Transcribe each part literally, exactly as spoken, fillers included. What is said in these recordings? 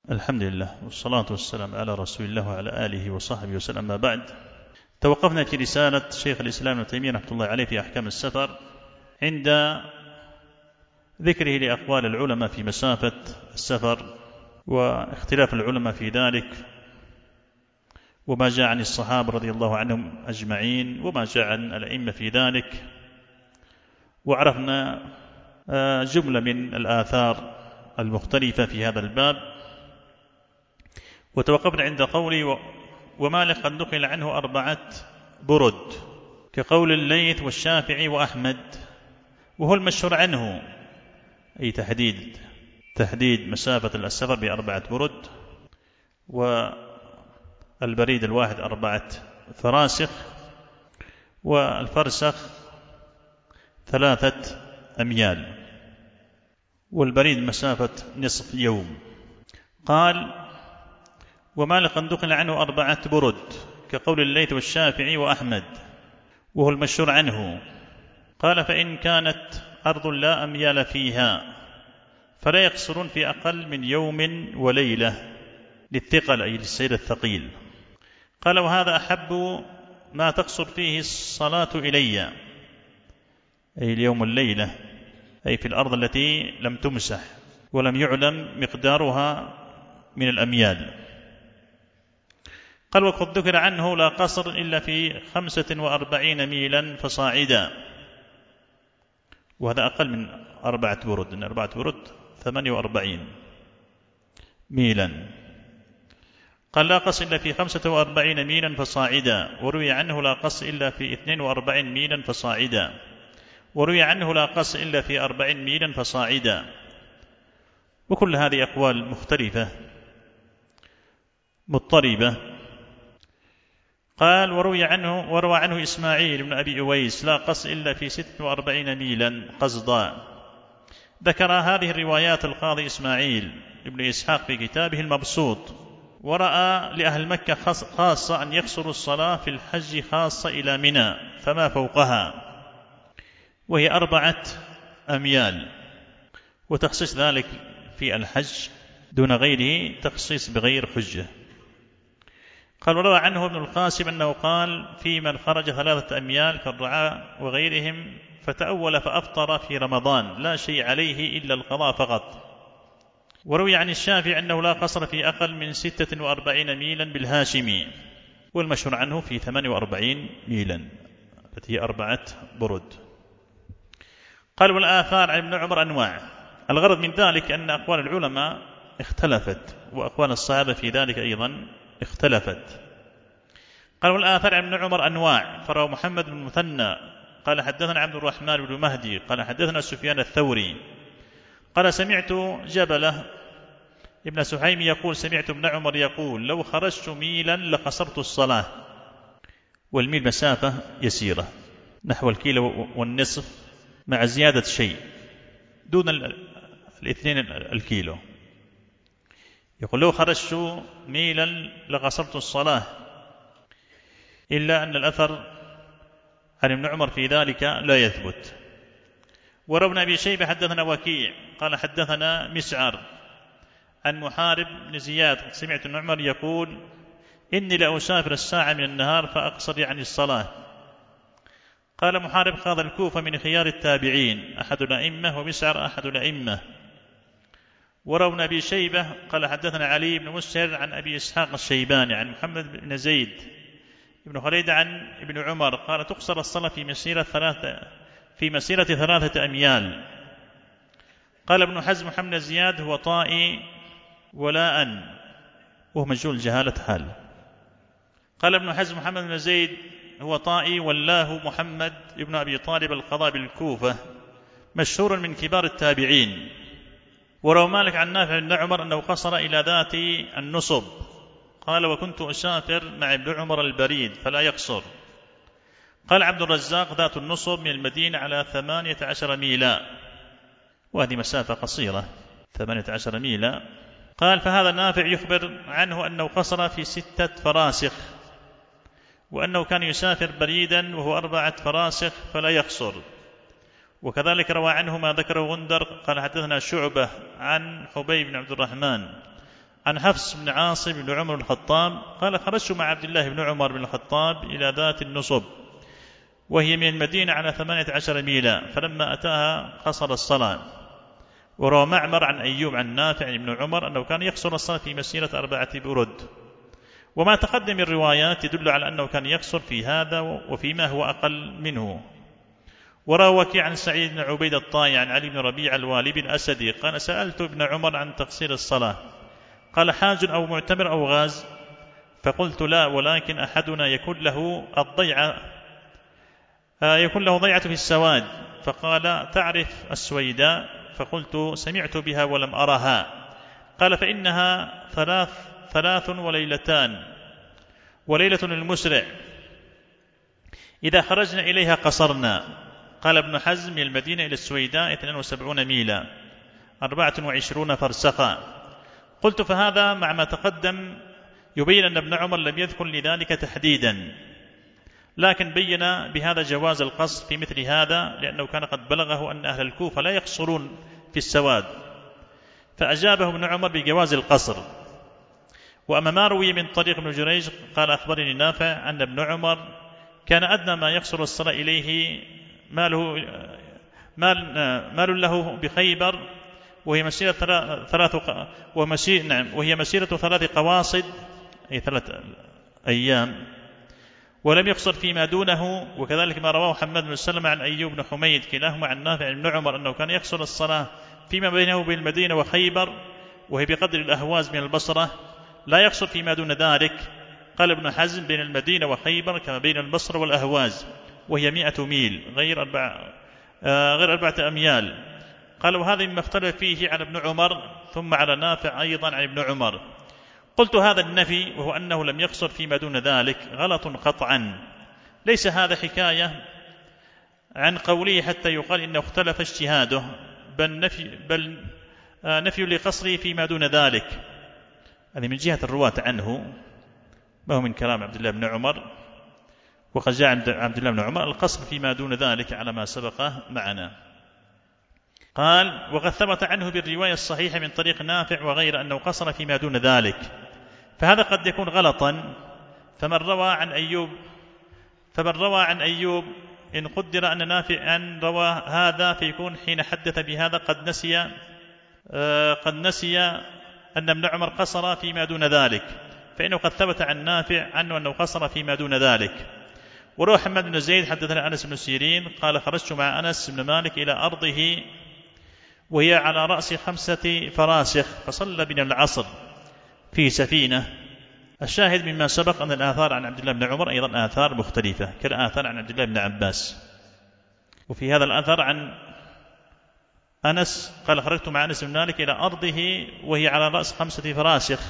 الحمد لله والصلاة والسلام على رسول الله وعلى آله وصحبه وسلم. ما بعد، توقفنا في رسالة شيخ الإسلام ابن تيمية رحمة الله عليه في أحكام السفر عند ذكره لأقوال العلماء في مسافة السفر واختلاف العلماء في ذلك، وما جاء عن الصحابة رضي الله عنهم أجمعين وما جاء عن الأئمة في ذلك، وعرفنا جملة من الآثار المختلفة في هذا الباب. وتوقفنا عند قولي ومالك قد نقل عنه أربعة برد كقول الليث والشافعي وأحمد، وهو المشهور عنه أي تحديد تحديد مسافة السفر بأربعة برد، والبريد الواحد أربعة فراسخ، والفرسخ ثلاثة أميال، والبريد مسافة نصف يوم. قال ومالك قد نقل عنه أربعة برد كقول الليث والشافعي وأحمد، وهو المشهور عنه. قال فإن كانت أرض لا أميال فيها فلا يقصرون في أقل من يوم وليلة للثقل أي للسير الثقيل. قال وهذا أحب ما تقصر فيه الصلاة إلي، أي اليوم والليلة، أي في الأرض التي لم تمسح ولم يعلم مقدارها من الأميال. قال وقد ذكر عنه لا قصر إلا في خمسة وأربعين ميلا فصاعدا، وهذا أقل من أربعة برد، إن أربعة برد ثمانية وأربعين ميلا. قال لا قص إلا في خمسة وأربعين ميلا فصاعدا، وروي عنه لا قص إلا في اثنين وأربعين ميلا فصاعدا، وروي عنه لا قص إلا في أربعين ميلا فصاعدا. وكل هذه أقوال مختلفة مضطربة. قال وروي عنه وروى عنه إسماعيل بن أبي أويس لا قص إلا في ستة وأربعين ميلا قصدا. ذكر هذه الروايات القاضي إسماعيل بن إسحاق في كتابه المبسوط، ورأى لأهل مكة خاصة أن يقصروا الصلاة في الحج خاصة إلى منى فما فوقها، وهي أربعة أميال، وتخصيص ذلك في الحج دون غيره تخصيص بغير حجة. قال وروى عنه ابن القاسم أنه قال في من خرج ثلاثة أميال كالرعاء وغيرهم فتأول فأفطر في رمضان لا شيء عليه إلا القضاء فقط. وروي عن الشافعي أنه لا قصر في أقل من ستة وأربعين ميلا بالهاشمي، والمشهور عنه في ثمانية وأربعين ميلا التي هي أربعة برد. قال والآثار عن ابن عمر أنواع. الغرض من ذلك أن أقوال العلماء اختلفت، وأقوال الصحابة في ذلك أيضا اختلفت. قال والآثار عن ابن عمر أنواع، فروى محمد بن المثنى قال حدثنا عبد الرحمن بن مهدي قال حدثنا سفيان الثوري قال سمعت جبلة ابن سحيم يقول سمعت ابن عمر يقول لو خرجت ميلا لقصرت الصلاة. والميل مسافة يسيرة نحو الكيلو والنصف مع زيادة شيء دون الاثنين الكيلو. يقول لو خرجت ميلا لقصرت الصلاة، إلا أن الأثر عن ابن عمر في ذلك لا يثبت. وروى ابن أبي شيبة حدثنا وكيع قال حدثنا مسعر عن محارب بن زياد سمعت ابن عمر يقول إني لأسافر الساعة من النهار فأقصر عن الصلاة. قال محارب قاضي الكوفة من خيار التابعين أحد الأئمة، ومسعر أحد الأئمة. وروى ابن أبي شيبة قال حدثنا علي بن مسهر عن أبي إسحاق الشيباني عن محمد بن زيد بن خليد عن ابن عمر قال تقصر الصلاة في مسيرة ثلاثة في مسيرة ثلاثة أميال. قال ابن حزم محمد زياد هو طائي ولاء وهو مجهول جهالة حال. قال ابن حزم محمد بن زيد هو طائي والله محمد ابن أبي طالب القضاء بالكوفة مشهور من كبار التابعين. وروى مالك عن نافع بن عمر أنه قصر إلى ذات النصب قال وكنت أسافر مع ابن عمر البريد فلا يقصر. قال عبد الرزاق ذات النصب من المدينة على ثمانية عشر ميلا، وهذه مسافة قصيرة ثمانية عشر ميلا. قال فهذا نافع يخبر عنه أنه قصر في ستة فراسخ، وأنه كان يسافر بريدا وهو أربعة فراسخ فلا يقصر. وكذلك روى عنه ما ذكره غندر قال حدثنا شعبة عن حبيب بن عبد الرحمن عن حفص بن عاصم بن عمر بن الخطاب قال خرجت مع عبد الله بن عمر بن الخطاب إلى ذات النصب وهي من المدينة على ثمانية عشر ميلا، فلما أتاها قصر الصلاة. وروى معمر عن أيوب عن نافع بن عمر أنه كان يقصر الصلاة في مسيرة أربعة برد. وما تقدم من الروايات يدل على أنه كان يقصر في هذا وفيما هو أقل منه. وروى وكيع عن سعيد بن عبيد الطائي عن علي بن ربيع الوالبي الأسدي قال سألت ابن عمر عن تقصير الصلاة، قال حاج أو معتمر أو غاز؟ فقلت لا، ولكن أحدنا يكون له الضيعة يكون له ضيعة في السواد. فقال تعرف السويداء؟ فقلت سمعت بها ولم أرها. قال فإنها ثلاث ثلاث وليلتان، وليلة المسرع إذا خرجنا إليها قصرنا. قال ابن حزم من المدينة إلى السويداء اثنين وسبعون ميلا أربعة وعشرون فرسخا. قلت فهذا مع ما تقدم يبين أن ابن عمر لم يذكر لذلك تحديدا، لكن بين بهذا جواز القصر في مثل هذا، لأنه كان قد بلغه أن أهل الكوفة لا يقصرون في السواد، فأجابه ابن عمر بجواز القصر. وأما ما روي من طريق ابن جريج قال أخبرني نافع أن ابن عمر كان أدنى ما يقصر الصلاة إليه ماله مال, مال له بخيبر، وهي مسيرة ثلاث ومسير نعم وهي مسيرة ثلاث قواصد أي ثلاث أيام، ولم يقصر فيما دونه. وكذلك ما رواه حماد بن سلمة عن أيوب بن حميد كلاهما عن نافع بن عمر أنه كان يقصر الصلاة فيما بينه وبين المدينة وخيبر، وهي بقدر الأهواز من البصرة، لا يقصر فيما دون ذلك. قال ابن حزم بين المدينة وخيبر كما بين البصرة والأهواز، وهي مئة ميل غير أربع آه غير أربعة أميال. قال وهذا مما اختلف فيه على ابن عمر ثم على نافع أيضا عن ابن عمر. قلت هذا النفي وهو أنه لم يقصر فيما دون ذلك غلط قطعا، ليس هذا حكاية عن قوله حتى يقال إنه اختلف اجتهاده، بل نفي, بل آه نفي لقصره فيما دون ذلك. هذه من جهة الرواة عنه، ما هو من كلام عبد الله بن عمر. وقد جاء عند عبد الله بن عمر القصر فيما دون ذلك على ما سبق معنا. قال وقد ثبت عنه بالرواية الصحيحة من طريق نافع وغير أنه قصر فيما دون ذلك، فهذا قد يكون غلطا. فمن روى عن أيوب فمن روى عن أيوب إن قدر أن نافع أن روى هذا فيكون حين حدث بهذا قد نسي آه قد نسي أن ابن عمر قصر فيما دون ذلك، فإنه قد ثبت عن نافع عنه أنه قصر فيما دون ذلك. وروى حماد بن زيد حدثنا أنس بن سيرين قال خرجت مع أنس بن مالك إلى أرضه وهي على رأس خمسة فراسخ فصلى بنا العصر في سفينة. الشاهد مما سبق أن الآثار عن عبد الله بن عمر أيضا آثار مختلفة كالآثار عن عبد الله بن عباس. وفي هذا الآثار عن أنس قال خرجت مع أنس بن مالك إلى أرضه وهي على رأس خمسة فراسخ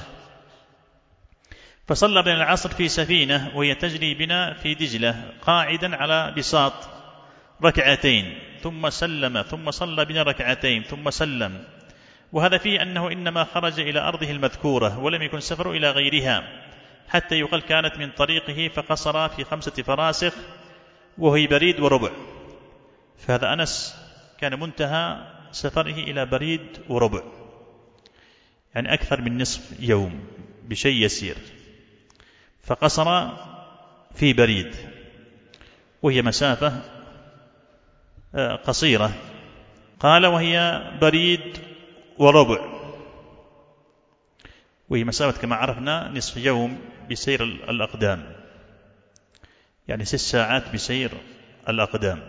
فصلى بنا العصر في سفينة وهي تجري بنا في دجلة قاعدا على بساط ركعتين ثم سلم ثم صلى بنا ركعتين ثم سلم. وهذا فيه أنه إنما خرج إلى أرضه المذكورة ولم يكن سفر إلى غيرها، حتى يقال كانت من طريقه فقصر في خمسة فراسخ وهي بريد وربع. فهذا أنس كان منتهى سفره إلى بريد وربع، يعني أكثر من نصف يوم بشيء يسير، فقصر في بريد وهي مسافة قصيرة. قال وهي بريد وربع، وهي مسافة كما عرفنا نصف يوم بسير الأقدام، يعني ست ساعات بسير الأقدام.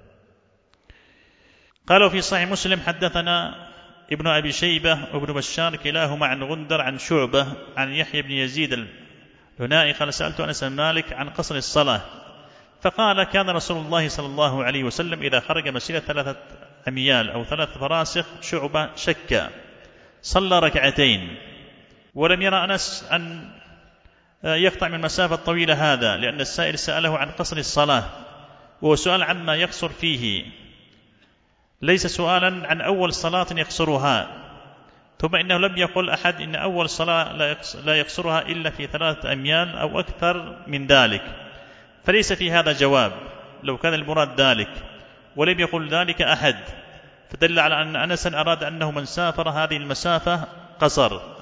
قالوا في صحيح مسلم حدثنا ابن أبي شيبة وابن بشار كلاهما عن غندر عن شعبة عن يحيى بن يزيد الهنائي قال سألت أنس بن مالك عن قصر الصلاة فقال كان رسول الله صلى الله عليه وسلم إذا خرج مسيرة ثلاثة أميال أو ثلاث فراسخ شعبة شك صلى ركعتين، ولم يرى أنس أن يقطع من المسافة الطويلة هذا، لأن السائل سأله عن قصر الصلاة وهو سؤال عما يقصر فيه، ليس سؤالا عن أول صلاة يقصرها. ثم إنه لم يقل أحد إن أول صلاة لا يقصرها إلا في ثلاثة أميال أو أكثر من ذلك، فليس في هذا جواب لو كان المراد ذلك، ولم يقل ذلك أحد، فدل على أن أنسا أراد أنه من سافر هذه المسافة قصر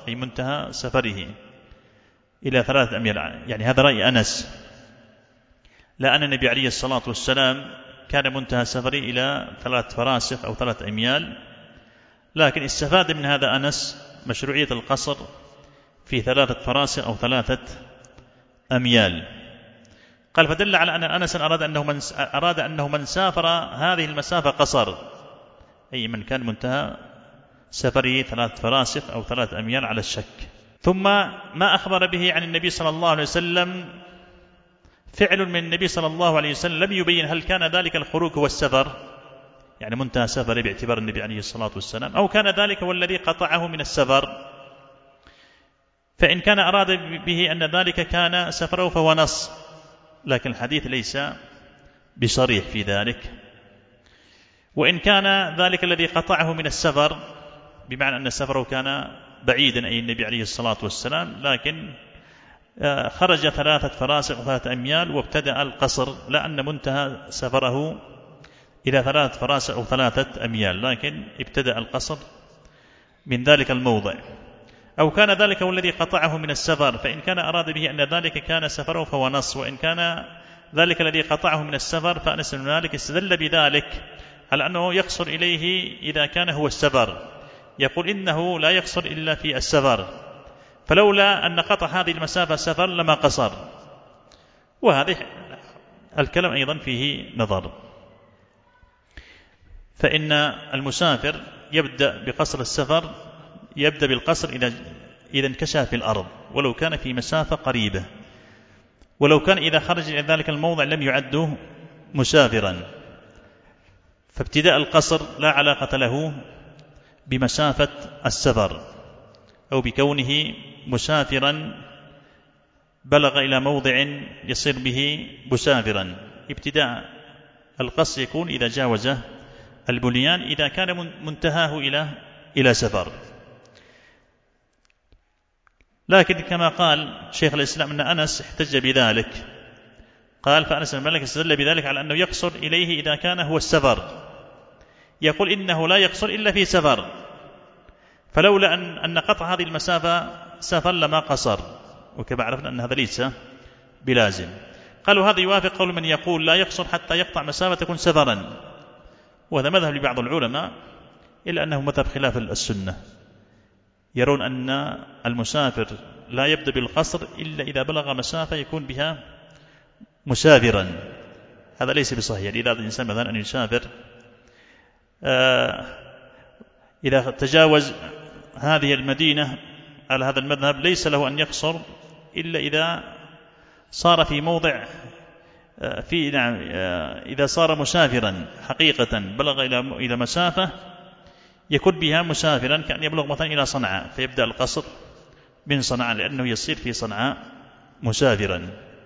أي منتهى سفره إلى ثلاثة أميال. يعني هذا رأي أنس، لا أن النبي عليه الصلاة والسلام كان منتهى سفره إلى ثلاث فراسخ أو ثلاث أميال، لكن استفاد من هذا أنس مشروعية القصر في ثلاثة فراسخ أو ثلاثة أميال. قال فدل على أن أنس أراد أنه من, أراد أنه من سافر هذه المسافة قصر، أي من كان منتهى سفره ثلاث فراسخ أو ثلاث أميال على الشك. ثم ما أخبر به عن النبي صلى الله عليه وسلم فعل من النبي صلى الله عليه وسلم لم يبين هل كان ذلك الخروج هو السفر، يعني منتهى سفره باعتبار النبي عليه الصلاة والسلام، أو كان ذلك هو الذي قطعه من السفر. فإن كان أراد به أن ذلك كان سفره فهو نص، لكن الحديث ليس بصريح في ذلك. وإن كان ذلك الذي قطعه من السفر بمعنى أن سفره كان بعيدا أي النبي عليه الصلاة والسلام، لكن خرج ثلاثة فراسخ وثلاثة أميال وابتدأ القصر، لأن منتهى سفره إلى ثلاثة فراسخ أو ثلاثة أميال، لكن ابتدأ القصر من ذلك الموضع. أو كان ذلك هو الذي قطعه من السفر، فإن كان أراد به أن ذلك كان سفره فهو نص، وإن كان ذلك الذي قطعه من السفر فأنس بن مالك استدل بذلك على أنه يقصر إليه إذا كان هو السفر، يقول إنه لا يقصر إلا في السفر، فلولا أن قطع هذه المسافة سفر لما قصر. وهذه الكلام أيضا فيه نظر، فإن المسافر يبدأ بقصر السفر، يبدأ بالقصر إذا إذا انكشف في الأرض ولو كان في مسافة قريبة، ولو كان إذا خرج إلى ذلك الموضع لم يعده مسافرا. فابتداء القصر لا علاقة له بمسافة السفر أو بكونه مسافرا بلغ إلى موضع يصير به مسافرا. ابتداء القصر يكون إذا جاوز البنيان، إذا كان منتهاه إلى إلى سفر. لكن كما قال شيخ الإسلام أن أنس احتج بذلك، قال فأنس بن مالك استدل بذلك على أنه يقصر إليه إذا كان هو السفر، يقول إنه لا يقصر إلا في سفر، فلولا أن, أن قطع هذه المسافة سفر لما قصر، وكما عرفنا أن هذا ليس بلازم. قالوا هذا يوافق قول من يقول لا يقصر حتى يقطع مسافة تكون سفرا، وهذا مذهب لبعض العلماء، إلا أنه مذهب خلاف السنة، يرون أن المسافر لا يبدأ بالقصر إلا إذا بلغ مسافة يكون بها مسافرا. هذا ليس بصحيح. يعني إذا الإنسان مثلا أن يسافر آه إذا تجاوز هذه المدينة على هذا المذهب ليس له أن يقصر إلا إذا صار في موضع آه في نعم آه إذا صار مسافرا حقيقة بلغ إلى إلى مسافة يكون بها مسافرا، كأن يبلغ مثلا إلى صنعاء فيبدأ القصر من صنعاء لأنه يصير في صنعاء مسافرا.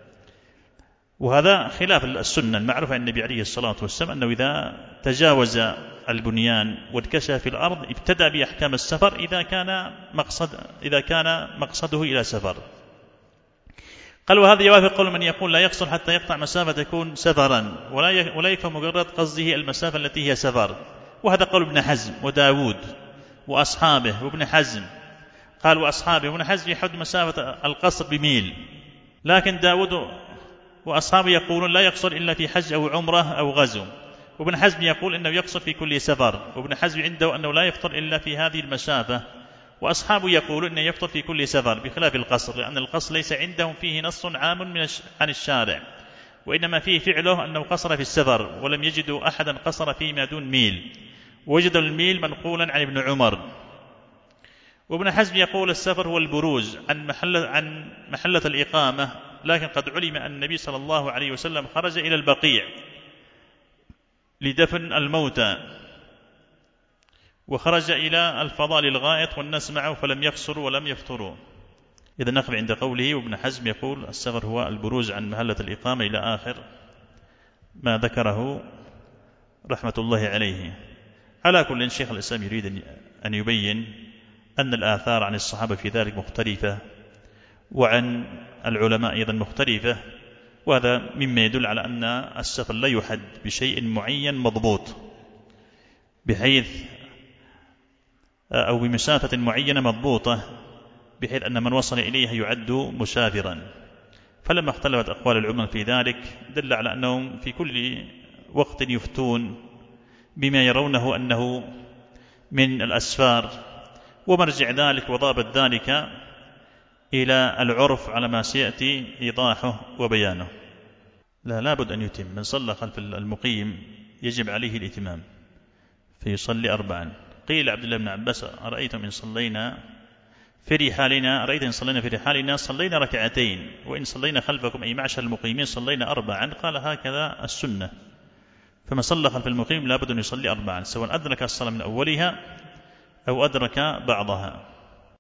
وهذا خلاف السنة المعروفة عن النبي عليه الصلاة والسلام، أنه إذا تجاوز البنيان وانكشف في الأرض ابتدأ بأحكام السفر إذا كان مقصد إذا كان مقصده إلى سفر. قال وهذا يوافق قول من يقول لا يقصر حتى يقطع مسافة تكون سفرا، ولا يكفي مجرد قصده المسافة التي هي سفر. وهذا قول ابن حزم وداود وأصحابه وابن حزم. قال وأصحابه وابن حزم يحد مسافة القصر بميل، لكن داود وأصحابه يقولون لا يقصر إلا في حج أو عمرة أو غزو. وابن حزم يقول إنه يقصر في كل سفر، وابن حزم عنده أنه لا يفطر إلا في هذه المسافة، وأصحابه يقولون أنه يفطر في كل سفر بخلاف القصر، لأن القصر ليس عندهم فيه نص عام من عن الشارع، وإنما فيه فعله أنه قصر في السفر، ولم يجدوا أحدا قصر فيما دون ميل، وجدوا الميل منقولا عن ابن عمر. وابن حزم يقول السفر هو البروز عن محلة, عن محلة الإقامة، لكن قد علم أن النبي صلى الله عليه وسلم خرج إلى البقيع لدفن الموتى، وخرج إلى الفضاء للغائط والناس معه فلم يقصروا ولم يفطروا. إذا نقف عند قوله وابن حزم يقول السفر هو البروز عن محلة الإقامة إلى آخر ما ذكره رحمة الله عليه. على كل شيخ الإسلام يريد أن يبين أن الآثار عن الصحابة في ذلك مختلفة، وعن العلماء أيضا مختلفة، وهذا مما يدل على أن السفر لا يحد بشيء معين مضبوط بحيث أو بمسافة معينة مضبوطة بحيث أن من وصل إليها يعد مسافرا. فلما اختلفت أقوال العلماء في ذلك دل على أنهم في كل وقت يفتون بما يرونه أنه من الأسفار، ومرجع ذلك وضابط ذلك إلى العرف على ما سيأتي إيضاحه وبيانه. لا لابد أن يتم. من صلى خلف المقيم يجب عليه الإتمام فيصلي أربعا. قيل عبد الله بن عباس أرأيتم إن صلينا في رحالنا أرأيت إن صلينا في رحالنا صلينا ركعتين، وإن صلينا خلفكم أي معشر المقيمين صلينا أربعا. قال هكذا السنة. فمن صلى خلف المقيم لابد أن يصلي أربعا، سواء أدرك الصلاة من أولها أو أدرك بعضها.